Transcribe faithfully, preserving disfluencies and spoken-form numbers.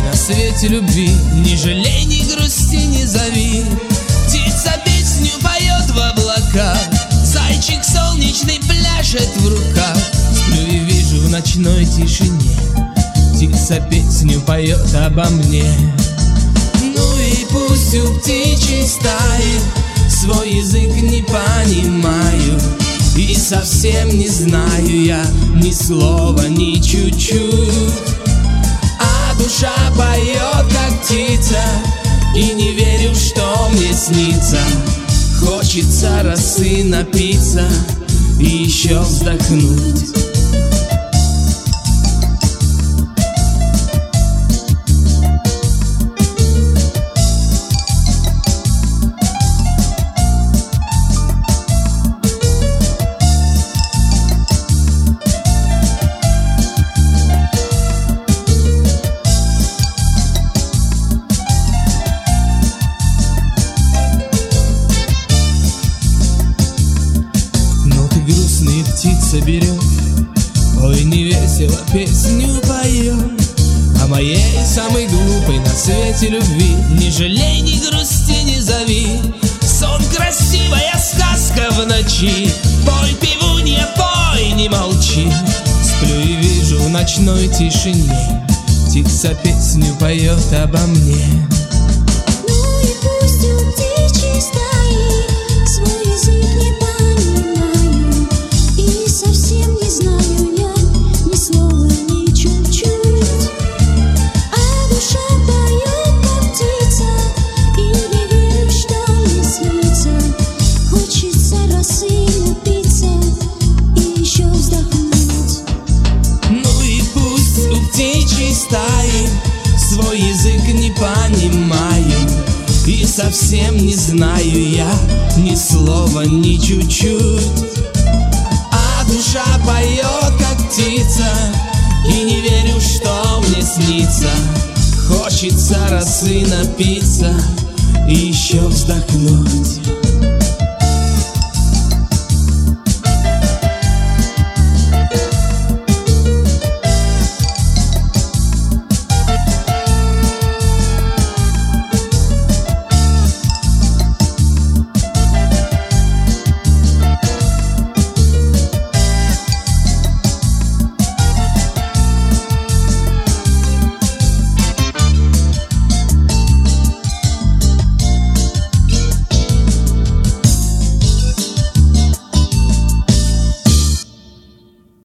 на свете любви. Не жалей, не грусти, не зови. Птица песню поет в облаках, зайчик солнечный пляшет в руках. Сплю и вижу в ночной тишине, птица песню поет обо мне. Ну и пусть у птичьей стаи свой язык не понимаю, и совсем не знаю я ни слова, ни чуть-чуть. А душа поет, как птица, и не верю, что мне снится. Хочется росы напиться и еще вздохнуть. Птица берет, ой, не весело песню поет о моей самой глупой на свете любви. Не жалей, не грусти, не зови. Сон красивая сказка в ночи. Пой, пивунья, пой, не молчи. Сплю и вижу в ночной тишине, птица песню поет обо мне. Ну и пусть у птичьей стаи свой язык не понимаю, и совсем не знаю я ни слова, ни чуть-чуть. А душа поет, как птица, и не верю, что мне снится. Хочется росы напиться и еще вздохнуть. Ну и пусть у птичьей стаи свой язык не понимаю, и совсем не знаю я ни слова, ни чуть-чуть. А душа поет, как птица, и не верю, что мне снится. Хочется росы напиться и еще вздохнуть.